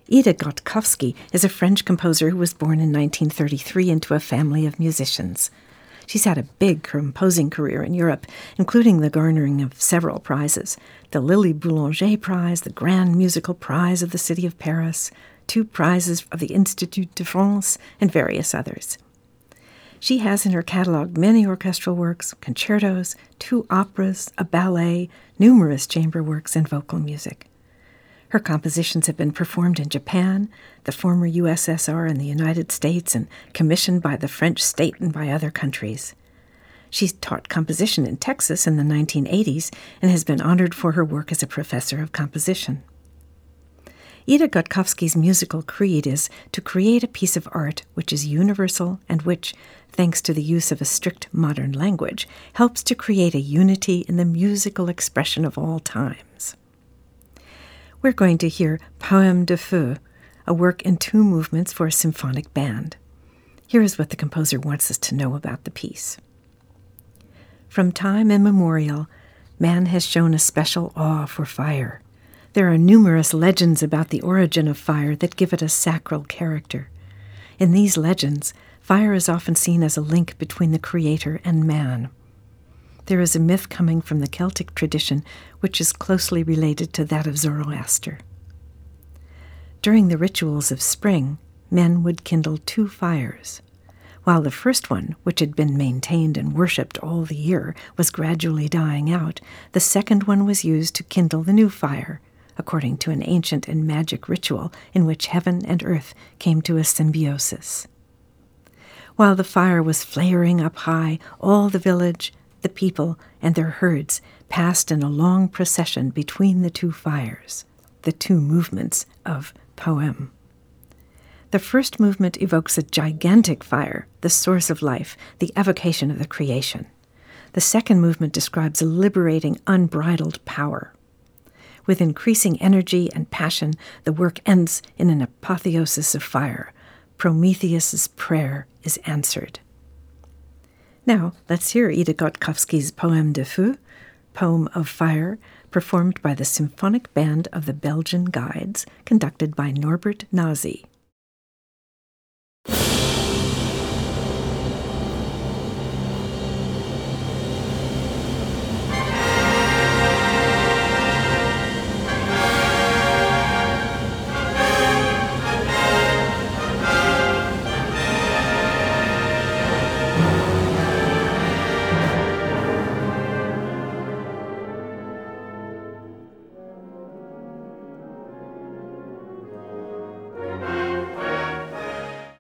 Ida Gotkovsky is a French composer who was born in 1933 into a family of musicians. She's had a big composing career in Europe, including the garnering of several prizes: the Lily Boulanger Prize, the Grand Musical Prize of the City of Paris, 2 prizes of the Institut de France, and various others. She has in her catalog many orchestral works, concertos, 2 operas, a ballet, numerous chamber works, and vocal music. Her compositions have been performed in Japan, the former USSR, and the United States, and commissioned by the French state and by other countries. She's taught composition in Texas in the 1980s and has been honored for her work as a professor of composition. Ida Gotkovsky's musical creed is to create a piece of art which is universal and which, thanks to the use of a strict modern language, helps to create a unity in the musical expression of all times. We're going to hear Poème de Feu, a work in 2 movements for a symphonic band. Here is what the composer wants us to know about the piece. From time immemorial, man has shown a special awe for fire. There are numerous legends about the origin of fire that give it a sacral character. In these legends, fire is often seen as a link between the creator and man. There is a myth coming from the Celtic tradition which is closely related to that of Zoroaster. During the rituals of spring, men would kindle 2 fires. While the first one, which had been maintained and worshipped all the year, was gradually dying out, the second one was used to kindle the new fire, according to an ancient and magic ritual in which heaven and earth came to a symbiosis. While the fire was flaring up high, all the village, the people, and their herds passed in a long procession between the 2 fires, the 2 movements of Poème. The first movement evokes a gigantic fire, the source of life, the evocation of the creation. The second movement describes a liberating, unbridled power. With increasing energy and passion, the work ends in an apotheosis of fire. Prometheus's prayer is answered. Now, let's hear Ida Gotkovsky's Poème de Feu, Poem of Fire, performed by the Symphonic Band of the Belgian Guides, conducted by Norbert Nazi.